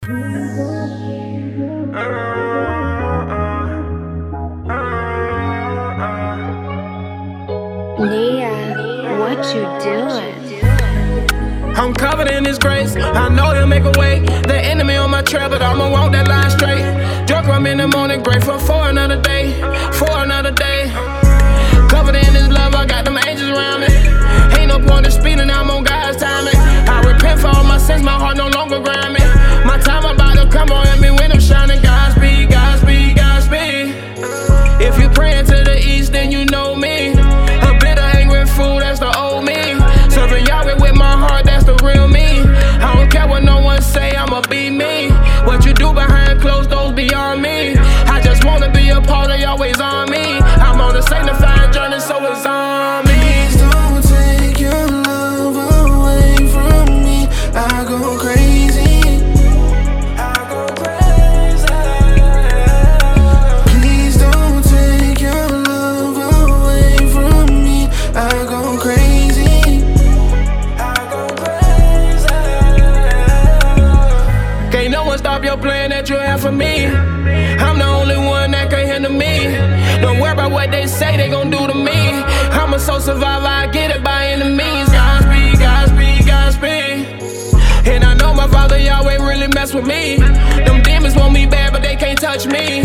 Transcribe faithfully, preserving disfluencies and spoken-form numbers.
Nia, what you doing? I'm covered in His grace. I know He'll make a way. The enemy on my trail, but I'ma walk that line straight. Drunk rum in the morning, grateful for another day, for another day. Covered in His love, I got them angels around me. Ain't no point in speeding, I'm on God's timing. I repent for all my sins, my heart no longer grind me. My time about to come on, me when I'm shining. Godspeed, Godspeed, Godspeed. If you praying to the east, then you know me. A bitter, angry fool, that's the old me. Serving Yahweh with my heart, that's the real me. I don't care what no one say, I'ma be me. What you do behind closed doors beyond me. I just wanna be a part of Yahweh's army. I'm on a sanctified journey, so it's on me. Please don't take your love away from me. I go crazy. I go crazy. Please don't take your love away from me. I go crazy. I go crazy. Can't no one stop your plan that you have for me. I'm the only one that can handle me. Don't worry about what they say they gon' do to me. I'm a soul survivor, I get it by any means. Godspeed, Godspeed, Godspeed. And I know my Father Yahweh really mess with me. Them demons want me bad, but they can't touch me.